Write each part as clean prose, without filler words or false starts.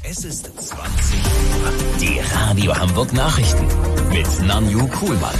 Es ist 20 Uhr. Die Radio Hamburg Nachrichten mit Nanju Kuhlmann.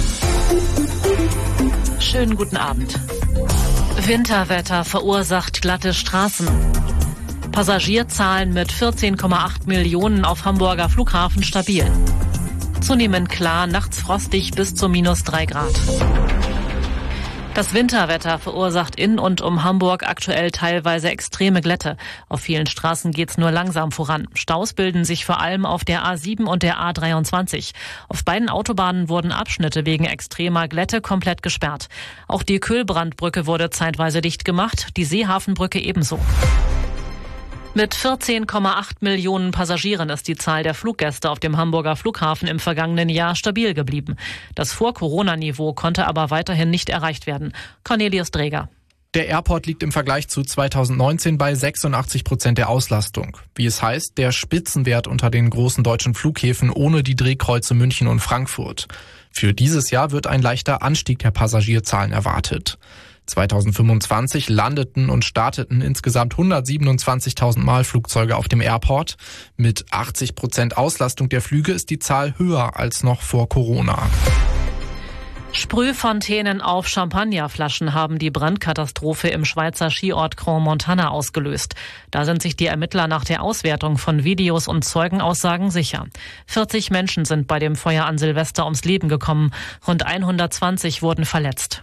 Schönen guten Abend. Winterwetter verursacht glatte Straßen. Passagierzahlen mit 14,8 Millionen auf Hamburger Flughafen stabil. Zunehmend klar, nachts frostig bis zu -3 Grad. Das Winterwetter verursacht in und um Hamburg aktuell teilweise extreme Glätte. Auf vielen Straßen geht's nur langsam voran. Staus bilden sich vor allem auf der A7 und der A23. Auf beiden Autobahnen wurden Abschnitte wegen extremer Glätte komplett gesperrt. Auch die Köhlbrandbrücke wurde zeitweise dicht gemacht, die Seehafenbrücke ebenso. Mit 14,8 Millionen Passagieren ist die Zahl der Fluggäste auf dem Hamburger Flughafen im vergangenen Jahr stabil geblieben. Das Vor-Corona-Niveau konnte aber weiterhin nicht erreicht werden. Cornelius Dreger. Der Airport liegt im Vergleich zu 2019 bei 86% der Auslastung. Wie es heißt, der Spitzenwert unter den großen deutschen Flughäfen ohne die Drehkreuze München und Frankfurt. Für dieses Jahr wird ein leichter Anstieg der Passagierzahlen erwartet. 2025 landeten und starteten insgesamt 127.000 Mal Flugzeuge auf dem Airport. Mit 80% Auslastung der Flüge ist die Zahl höher als noch vor Corona. Sprühfontänen auf Champagnerflaschen haben die Brandkatastrophe im Schweizer Skiort Crans-Montana ausgelöst. Da sind sich die Ermittler nach der Auswertung von Videos und Zeugenaussagen sicher. 40 Menschen sind bei dem Feuer an Silvester ums Leben gekommen. Rund 120 wurden verletzt.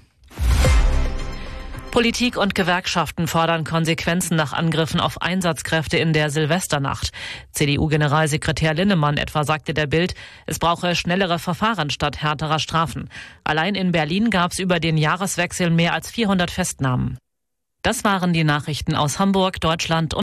Politik und Gewerkschaften fordern Konsequenzen nach Angriffen auf Einsatzkräfte in der Silvesternacht. CDU-Generalsekretär Linnemann etwa sagte der Bild, es brauche schnellere Verfahren statt härterer Strafen. Allein in Berlin gab es über den Jahreswechsel mehr als 400 Festnahmen. Das waren die Nachrichten aus Hamburg, Deutschland und